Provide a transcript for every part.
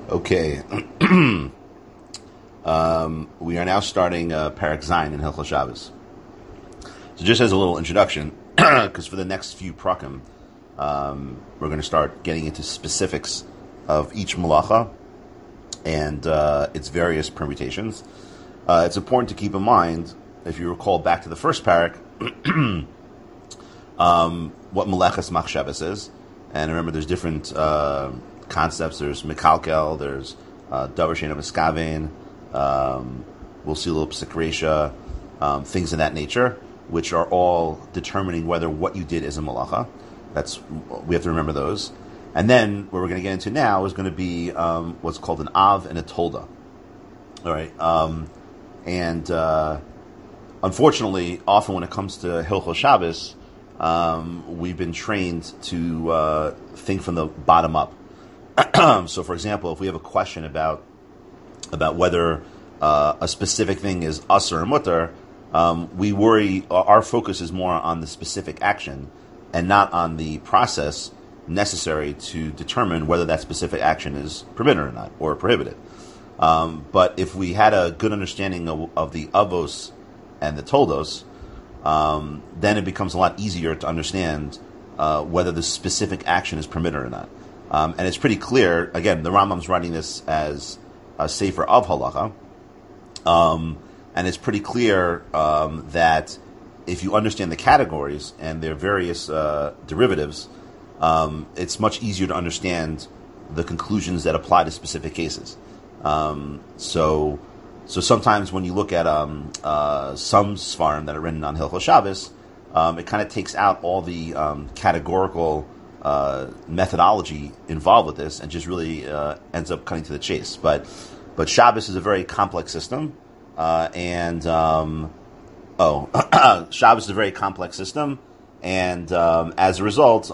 Okay. We are now starting Perek Zayin in Hilchos Shabbos. So just as a little introduction, because for the next few prakim, we're going to start getting into specifics of each malacha and its various permutations. It's important to keep in mind, if you recall back to the first parak, what Meleches Machshavas is. And remember, there's different concepts. There's Mekalkel, there's Davar She'eino Miskaven, we'll see a little Psikresha, things of that nature, which are all determining whether what you did is a malacha. We have to remember those. And then what we're going to get into now is going to be what's called an Av and a Tolda. All right, unfortunately, often when it comes to Hilchos Shabbos, we've been trained to think from the bottom up. So, for example, if we have a question about whether a specific thing is asur or mutar, we worry. Our focus is more on the specific action and not on the process necessary to determine whether that specific action is permitted or not, or prohibited. But if we had a good understanding of the avos and the toldos, then it becomes a lot easier to understand whether the specific action is permitted or not. And it's pretty clear. Again, the Rambam's writing this as a sefer of halacha, and it's pretty clear that if you understand the categories and their various derivatives, it's much easier to understand the conclusions that apply to specific cases. So sometimes when you look at some Sfarim that are written on Hilchos Shabbos, it kind of takes out all the categorical methodology involved with this and just really ends up cutting to the chase. But Shabbos is a very complex system, Shabbos is a very complex system, and as a result,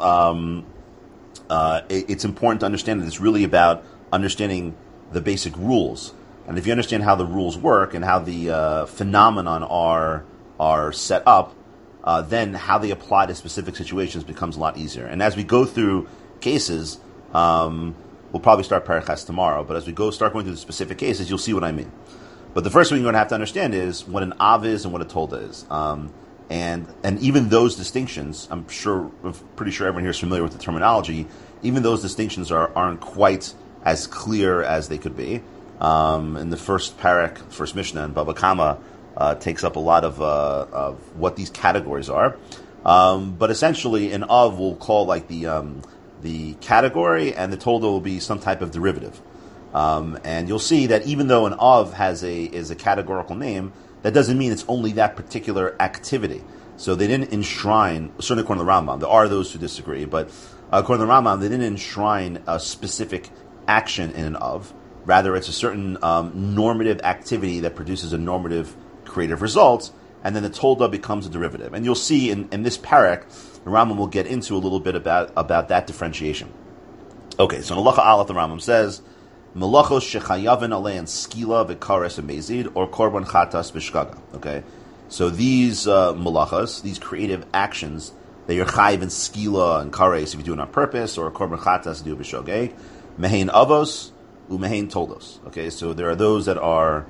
it's important to understand that it's really about understanding the basic rules. And if you understand how the rules work and how the phenomenon are set up, then how they apply to specific situations becomes a lot easier. And as we go through cases, we'll probably start Parachas tomorrow, but as we start going through the specific cases, you'll see what I mean. But the first thing you're going to have to understand is what an Av is and what a Tolda is. And even those distinctions, I'm pretty sure everyone here is familiar with the terminology, even those distinctions aren't quite as clear as they could be. In the first parak, first Mishnah, and Baba Kama takes up a lot of what these categories are. But essentially, an Av we'll call like the category, and the Tolda will be some type of derivative. And you'll see that even though an Av is a categorical name, that doesn't mean it's only that particular activity. So they didn't enshrine, certainly according to the Rambam, there are those who disagree, but according to the Rambam, they didn't enshrine a specific action in an Av. Rather, it's a certain normative activity that produces a normative creative result, and then the Tolda becomes a derivative. And you'll see in this parak, the Rambam will get into a little bit about that differentiation. Okay, so in Halacha Aleph, the Rambam says, Melachos shechayavin alein skila v'kares amazid or korban chatas b'shkaga. Okay, so these malachas, these creative actions, that you're chayiv in skila and kares if you do it on purpose, or korban chatas do b'shogeg, mehein avos umehein toldos. Okay, so there are those that are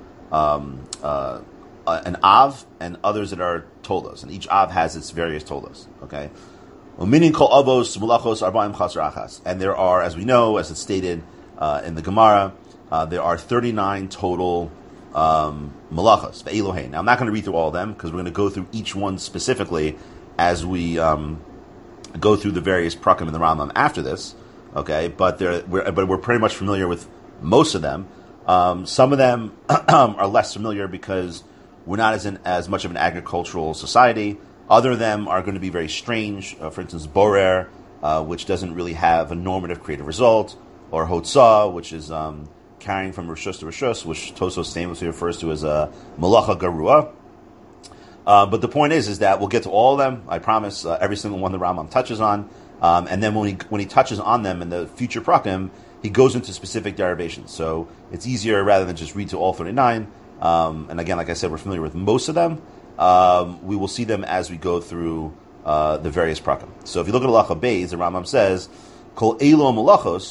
an av and others that are toldos, and each av has its various toldos. Okay, meaning kol avos malachos arba'im chaser achas, and there are, as we know, as it's stated in the Gemara, there are 39 total malachas, ve'elohein. Now, I'm not going to read through all of them, because we're going to go through each one specifically as we go through the various prakim in the Rambam after this. Okay, but we're pretty much familiar with most of them. Some of them are less familiar because we're not as much of an agricultural society. Other of them are going to be very strange. For instance, borer, which doesn't really have a normative creative result, or hotzah, which is carrying from rishus to rishus, which Tosos famously refers to as a malacha garua. But the point is that we'll get to all of them. I promise. Every single one the Rambam touches on, and then when he touches on them in the future prakim, he goes into specific derivations. So it's easier rather than just read to all 39. And again, like I said, we're familiar with most of them. We will see them as we go through the various prakim. So if you look at Halacha Beis, the Rambam says, "Kol elo malachos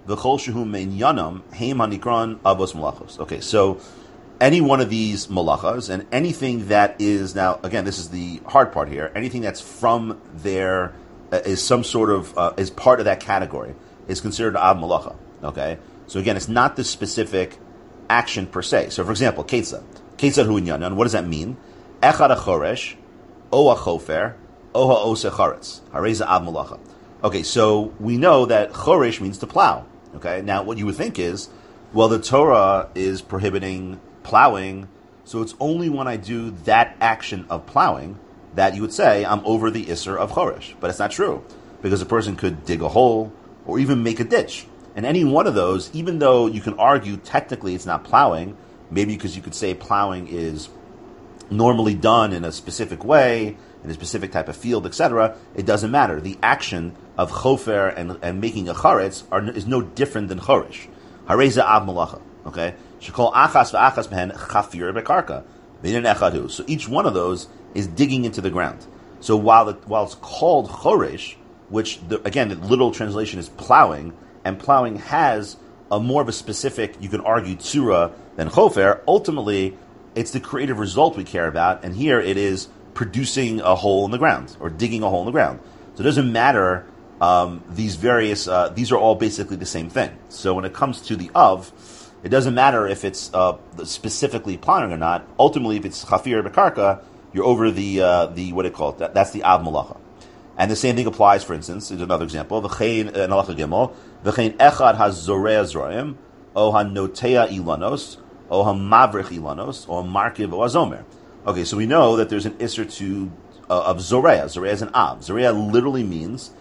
v'chol shehu mein yanam heim hanikron avos malachos. Okay, so any one of these malachas and anything that is, now again, this is the hard part here, anything that's from there is some sort of, is part of that category, is considered av malacha. Okay? So again, it's not the specific action per se. So for example, ketzad hu inyanan, what does that mean? Echad ha-choresh, o ha-chofer, o ha-ose charetz. Hareza av malacha. Okay, so we know that choresh means to plow. Okay? Now what you would think is, well, the Torah is prohibiting plowing, so it's only when I do that action of plowing that you would say I'm over the Isser of Choresh. But it's not true, because a person could dig a hole or even make a ditch. And any one of those, even though you can argue technically it's not plowing, maybe because you could say plowing is normally done in a specific way, in a specific type of field, etc., it doesn't matter. The action of chofer and making a charetz is no different than choresh. Hareza av malacha. Okay? Shekol achas v'achas mehen chafir bekarka. V'inin echadu. So each one of those is digging into the ground. So while it's called choresh, which again the literal translation is plowing, and plowing has a more of a specific, you can argue, tzura than chofer, ultimately it's the creative result we care about, and here it is producing a hole in the ground, or digging a hole in the ground. So it doesn't matter, these are all basically the same thing. So when it comes to the of, it doesn't matter if it's specifically plowing or not. Ultimately, if it's chafir bekarka, you're over the what do you call it? That's the av malacha. And the same thing applies, for instance, is another example. V'chein halacha gimel, v'chein echad hazorea zroim, o hanotea ilanos, o hamavrich ilanos, o markiv o azomer. Okay, so we know that there's an isser of zorea. Zorea is an av. Zorea literally means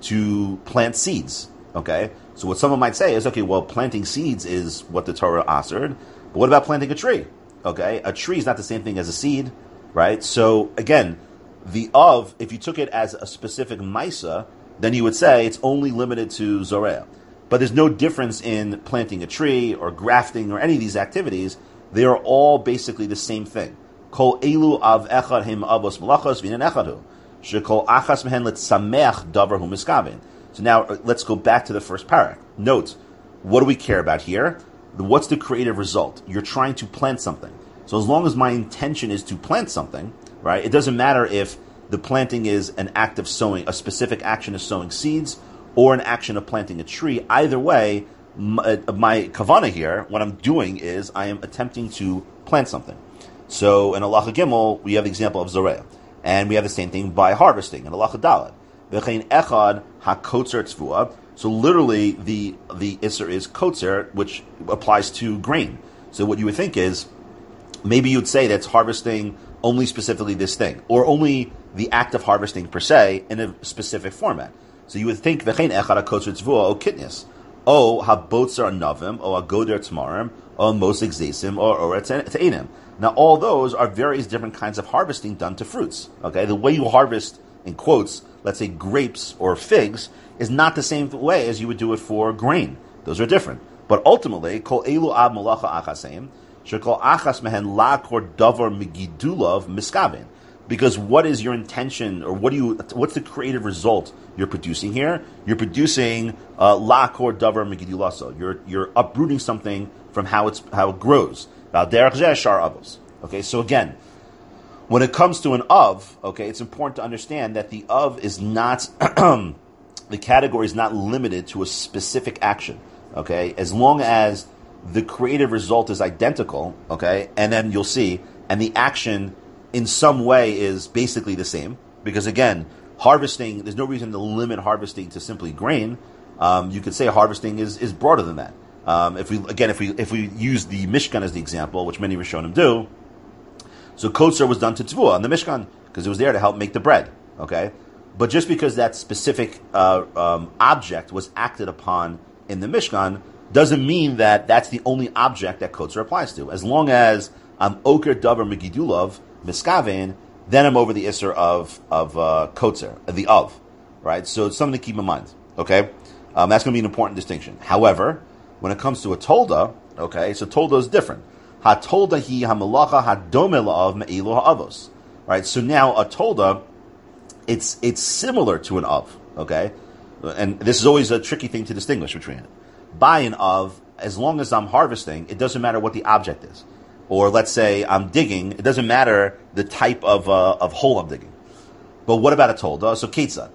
to plant seeds. Okay, so what someone might say is, okay, well, planting seeds is what the Torah asered, but what about planting a tree? Okay, a tree is not the same thing as a seed, right? So again, the of, if you took it as a specific maisa, then you would say it's only limited to zorea. But there's no difference in planting a tree or grafting or any of these activities. They are all basically the same thing. Kol elu av echad him avos malachos v'inen echadu. Shekol achas mehen letzameach davar hu miskavin. So now let's go back to the first parak. Note, what do we care about here? What's the creative result? You're trying to plant something. So as long as my intention is to plant something, right, it doesn't matter if the planting is an act of sowing, a specific action of sowing seeds, or an action of planting a tree. Either way, my kavana here, what I'm doing is I am attempting to plant something. So in Halacha Gimel, we have the example of Zoreah. And we have the same thing by harvesting in Halacha Dalet. V'chein echad ha-kotzer tzvua. So literally, the isser is kotzer, which applies to grain. So what you would think is, maybe you'd say that's harvesting only specifically this thing, or only the act of harvesting per se in a specific format. So you would think v'chein echad ha-kotzer tzvua o kitnius, o ha-botzer navim, o ha-goder tmarim, o mosik zesim, or te'enim. Now all those are various different kinds of harvesting done to fruits. Okay, the way you harvest, in quotes, let's say grapes or figs, is not the same way as you would do it for grain. Those are different. But ultimately, kol elu ab malacha achaseim, shekol achas mehen lakor davar migidulav miskavin. Because what is your intention, or what's the creative result you're producing here? You're producing lakor davar migidulaso. You're uprooting something from how it grows. Okay, so again, when it comes to an of, okay, it's important to understand that the of is not, the category is not limited to a specific action, okay? As long as the creative result is identical, okay, and then you'll see, and the action in some way is basically the same, because again, harvesting, there's no reason to limit harvesting to simply grain. You could say harvesting is broader than that. If we use the Mishkan as the example, which many Rishonim do, so kotzer was done to Tzvua on the Mishkan, because it was there to help make the bread, okay? But just because that specific object was acted upon in the Mishkan, doesn't mean that that's the only object that kotzer applies to. As long as I'm oker davar megidulav miskaven, then I'm over the isser of kotzer, the of, right? So it's something to keep in mind, okay? That's going to be an important distinction. However, when it comes to a tolda, okay, so tolda is different. Ha tolda hi hamalacha hadome la'av me'ilu ha'avos. Right, so now a tolda, it's similar to an of, okay? and this is always a tricky thing to distinguish between it. By and of, as long as I'm harvesting, it doesn't matter what the object is. Or let's say I'm digging, it doesn't matter the type of hole I'm digging. But what about a tolda? So ketzad.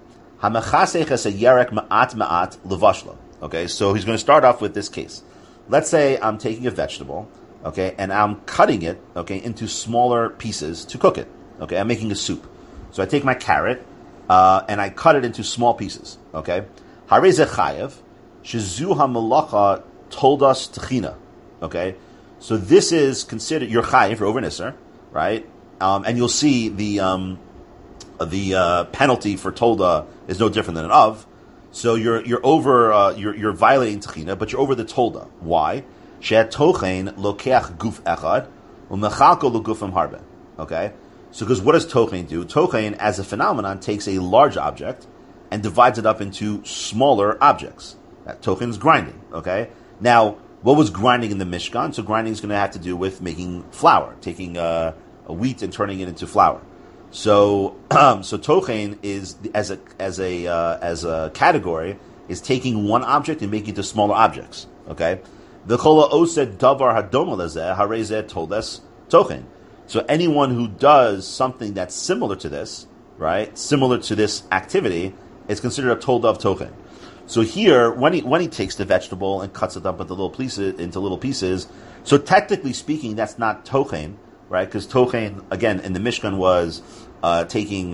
Okay, so he's going to start off with this case. Let's say I'm taking a vegetable, okay, and I'm cutting it, okay, into smaller pieces to cook it. Okay, I'm making a soup. So I take my carrot, and I cut it into small pieces. Okay, harei chayev shezu hamalacha told us tchina. Okay, so this is considered your chayev for over nisser, right? And you'll see the penalty for tolda is no different than an of. So you're over you're violating tchina, but you're over the tolda. Why? She'at tochein lokeach guf echad u'mechalko legufim harbe. Okay. So, because what does tochein do? Tochein, as a phenomenon, takes a large object and divides it up into smaller objects. That tochein is grinding, okay? Now, what was grinding in the Mishkan? So, grinding is going to have to do with making flour, taking a wheat and turning it into flour. So, so tochein is as a category is taking one object and making it into smaller objects, okay? The chola osed davar hadoma lezeh harezeh toldes tochein. So anyone who does something that's similar to this, right, similar to this activity, is considered a tolda of tochen. So here, when he takes the vegetable and cuts it up into little pieces, so technically speaking, that's not tochen, right? Because tochen, again, in the Mishkan was taking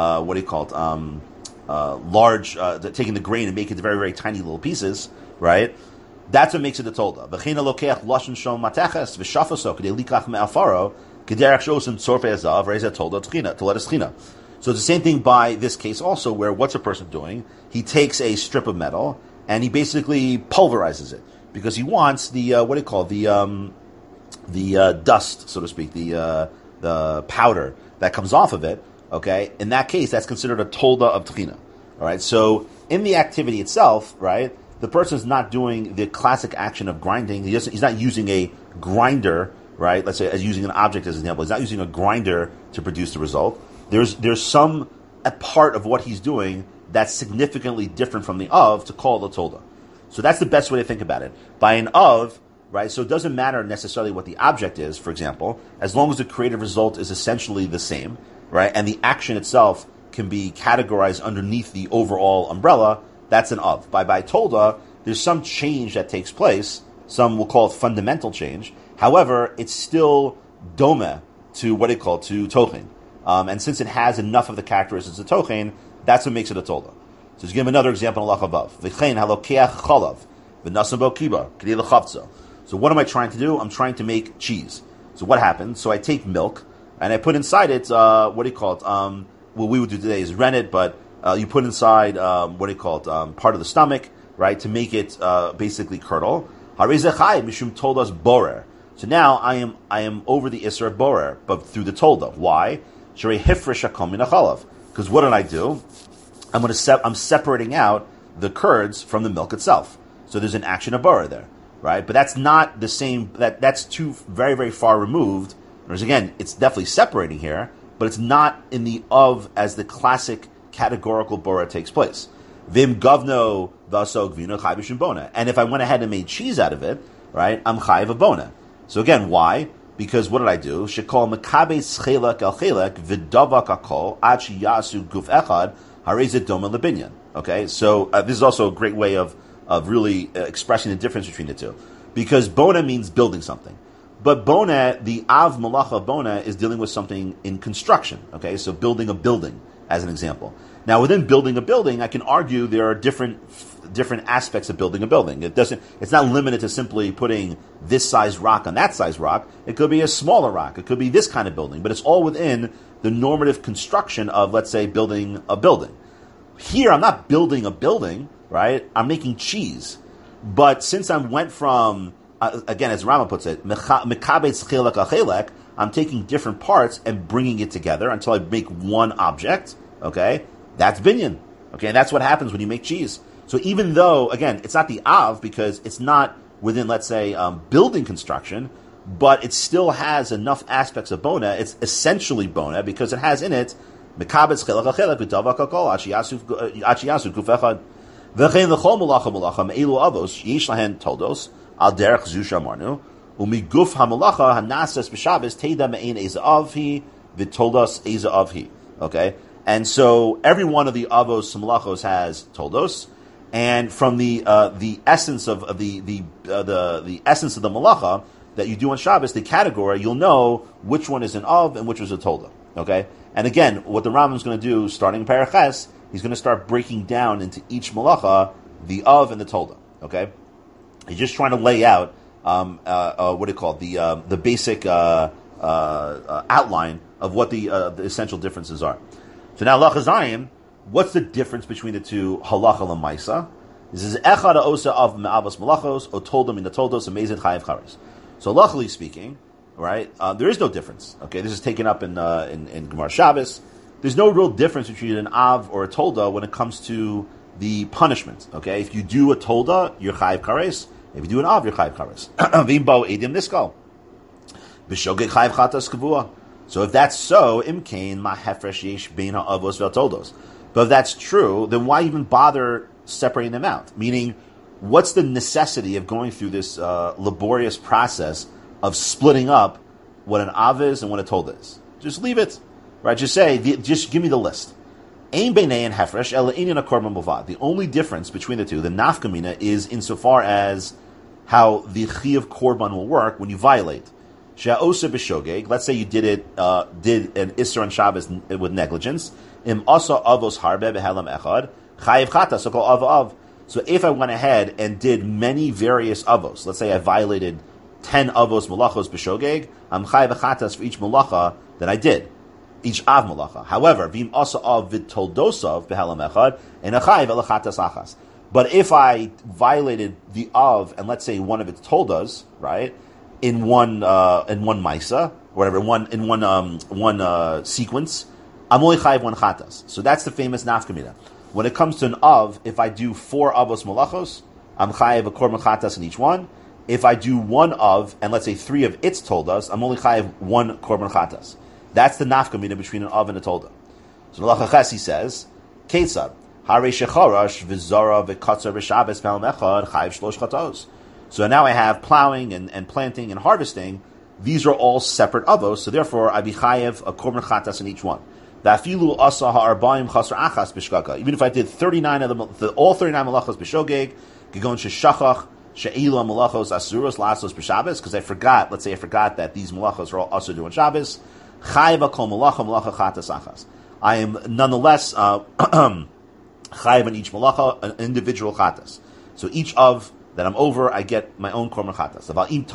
taking the grain and making it into very, very tiny little pieces, right? That's what makes it a tolda. V'chein lokeach lashon shom mateches v'shafaso k'dei likach me'afaro. So it's the same thing by this case also, where what's a person doing? He takes a strip of metal and he basically pulverizes it because he wants the dust, so to speak, the powder that comes off of it. Okay, in that case, that's considered a tolda of tchina. All right, so in the activity itself, right, the person is not doing the classic action of grinding. He's not using a grinder. Right, let's say as using an object as an example, he's not using a grinder to produce the result. There's some a part of what he's doing that's significantly different from the of to call the tolda. So that's the best way to think about it. By an of, right? So it doesn't matter necessarily what the object is, for example, as long as the creative result is essentially the same, right? And the action itself can be categorized underneath the overall umbrella. That's an of. By tolda, there's some change that takes place. Some will call it fundamental change. However, it's still doma to what they call to tochen. And since it has enough of the characteristics of tochen, that's what makes it a tolda. So to give another example in Allah above. V'chein halokeach chalav v'nasam bo kiba k'dei l'chavtzo. So what am I trying to do? I'm trying to make cheese. So what happens? So I take milk and I put inside it, what we would do today is rennet, but you put inside, part of the stomach, right, to make it basically curdle. Harei zechai mishum told us borer. So now I am over the Isra of Borer, but through the Tolda. Why? Because what did I do? I'm separating out the curds from the milk itself. So there's an action of Borer there, right? But that's not the same. That's too very, very far removed. Whereas again, it's definitely separating here, but it's not in the of as the classic categorical Borer takes place. Vim govno vasog vino chai b'shim bona. And if I went ahead and made cheese out of it, right, I'm chayiv a bona. So again, why? Because what did I do? Shekol mekabes chelak el chelak v'davak akol ad sheyasu guf echad harei doma lebinyan. Okay, so this is also a great way of really expressing the difference between the two. Because bona means building something. But bona, the av malacha bona, is dealing with something in construction. Okay, so building a building, as an example. Now, within building a building, I can argue there are different aspects of building a building. It's not limited to simply putting this size rock on that size rock. It could be a smaller rock. It could be this kind of building, but it's all within the normative construction of, let's say, building a building. Here, I'm not building a building, right? I'm making cheese. But since I went from, again, as Rama puts it, mekabetz chelak achelek, I'm taking different parts and bringing it together until I make one object, okay? That's binyan. Okay, and that's what happens when you make cheese. So even though, again, it's not the av because it's not within, let's say, building construction, but it still has enough aspects of bona. It's essentially bona because it has in it mekabetz chelak achelek v'davak hakol achiyasu guf echad. V'chein l'chol malacha malacha me'elu avos yesh lahen toldos al derech zu shamarnu umiguf hamalacha hanasas b'Shabbos teida me'ein eza avhi v'toldos eza avhi. Okay, and so every one of the avos malachos has toldos, and from the essence of the essence of the malacha that you do on Shabbos, the category, you'll know which one is an av and which is a tolda. Okay, and again, what the Rambam is going to do, starting in Paraches, he's going to start breaking down into each malacha the av and the tolda. Okay, he's just trying to lay out what do you call it? The basic outline of what the essential differences are. So now halacha zayim, what's the difference between the two halacha lemaisa? This is echad osa of me'avos malachos or tolda in the toldos amazing chayiv charis. So luckily speaking, right, there is no difference. Okay, this is taken up in Gemara Shabbos. There's no real difference between an av or a tolda when it comes to the punishment. Okay, if you do a tolda, you're chayiv kares. If you do an av, you're chayiv kares. Vimbo edim niskal. B'shogeg chayiv chatas kavua. So if that's so, imkain ma hefresh yesh bein ha'avos ve'toldos. But if that's true, then why even bother separating them out? Meaning, what's the necessity of going through this laborious process of splitting up what an av is and what a tolda is? Just leave it, right? Just say, just give me the list. Ein beinei and hefresh ela inyan korban movad. The only difference between the two, the nafkamina, is insofar as how the chi of korban will work when you violate. She'osa b'shogeg. Let's say you did an isser on Shabbos with negligence. Im asa avos harbe behelam echad chayiv chata. So called av. So if I went ahead and did many various avos, let's say I violated 10 avos malachos b'shogeg, I'm chayiv chatas for each malacha that I did, each av malacha. However, v'im asa av v'toldosav behelam echad and a chayiv elachatas achas. But if I violated the av and let's say one of its toldas, right, in one maisa, whatever, in one sequence, I'm only chayiv one chatas. So that's the famous nafkamina. When it comes to an av, if I do 4 avos malachos, I'm chayiv a korban chatas in each one. If I do one av, and let's say 3 of its toldas, I'm only chayiv 1 korban chatas. That's the nafkamina between an av and a tolda. So the Lachaches, he says, Ketzad, Hare shecharash v'zara v'katzar v'shabes v'al mechad chayiv shlosh chatos. So now I have plowing and planting and harvesting. These are all separate avos, so therefore I be chayev a korban chatas in each one. Even if I did 39 of them, all 39 malachos b'shogeg, gegon sheshachach she'ilu malachos asuros lasos b'Shabbos, because I forgot. Let's say I forgot that these malachos are all asur doing Shabbos. Chayev kol malacha chatas achas. I am nonetheless chayev on each malacha an individual chatas. So each of that I'm over, I get my own korban chatas.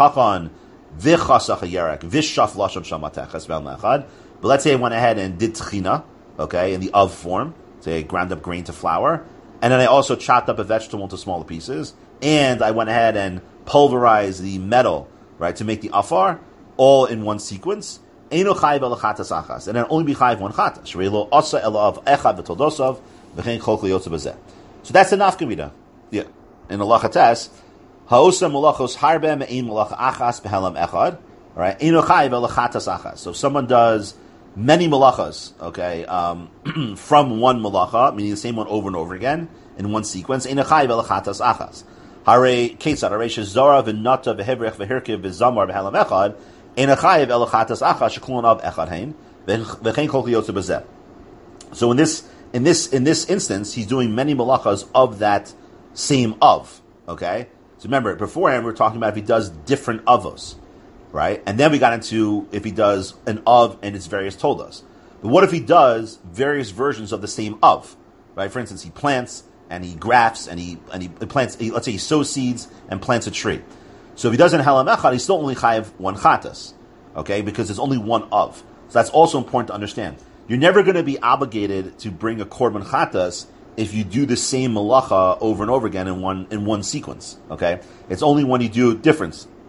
But let's say I went ahead and did tchina, okay, in the of form. Say I ground up grain to flour, and then I also chopped up a vegetable into smaller pieces, and I went ahead and pulverized the metal, right, to make the afar, all in one sequence. And then only be chayiv one chatas. So that's the nafkamina. Yeah. In the lachates, haosa malachos harbe me'in malacha achas behelam echad. All right, eno chayiv elachatas achas. So if someone does many malachas, okay, from one malacha, meaning the same one over and over again in one sequence, eno chayiv elachatas achas. Hare ketzad hare shezara v'nata v'hevrech v'hirkiv v'zamar behelam echad. Eno chayiv elachatas achas shekulon av echad hein v'chein kol chiyotze b'zeh. So in this instance, he's doing many malachas of that same of, okay? So remember, beforehand we were talking about if he does different avos, right? And then we got into if he does an of and its various toldas. But what if he does various versions of the same of, right? For instance, he plants and he grafts and he plants, let's say he sows seeds and plants a tree. So if he does an helam echad, he's still only chayiv one chatas, okay? Because there's only one of. So that's also important to understand. You're never going to be obligated to bring a korban chatas if you do the same malacha over and over again in one sequence. Okay, it's only when you do difference.